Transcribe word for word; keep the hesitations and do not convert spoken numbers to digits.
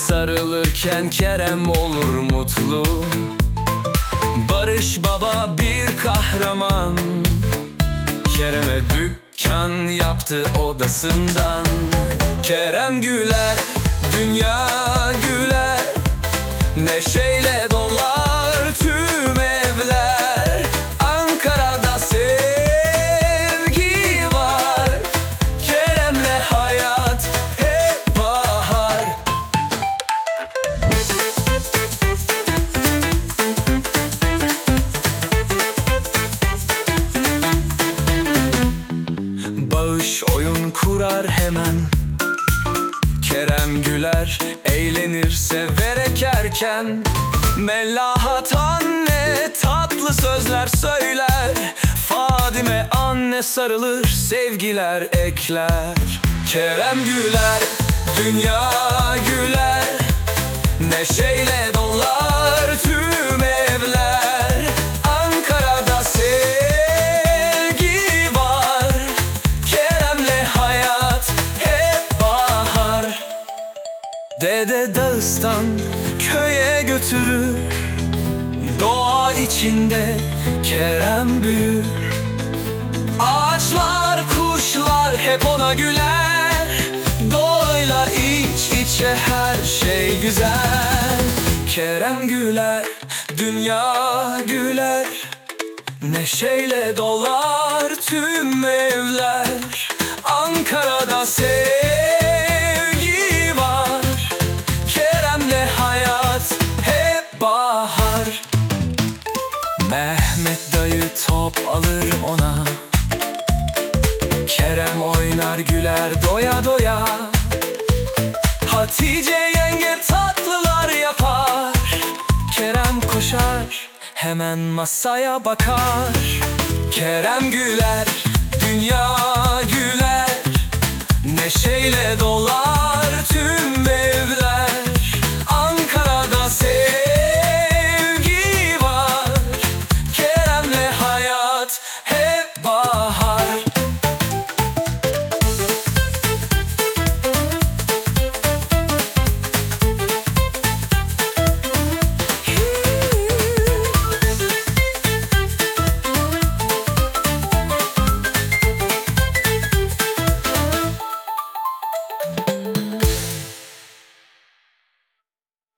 sarılırken Kerem olur mutlu. Barış Baba bir kahraman, Kerem'e dükkan yaptı odasından. Kerem güler, dünya güler, neşeyle dolar tüm evler. Ankara'da sevgi var, Kerem'le hayat hep bahar. Bağış oyun kurar hemen, Kerem güler, eğlenir severek erken. Melahat anne tatlı sözler söyler, Fadime anne sarılır sevgiler ekler. Kerem güler, dünya güler, neşeyle dolar tüm evler. Ankara'da sevgi var, Kerem'le hayat hep bahar. Dede Dağıstan köye götürür, doğa içinde Kerem büyür. Ağaçlar, kuşlar hep ona güler, doğayla iç içe her şey güzel. Kerem güler, dünya güler, neşeyle dolar tüm evler. Ankara'da sevgi var, Kerem'le hayat hep bahar. Mehmet dayı top alır ona, Kerem oynar güler doya doya. Hatice yenge tatlılar yapar, Kerem koşar hemen masaya bakar. Kerem güler, dünya güler, neşeyle dolar tüm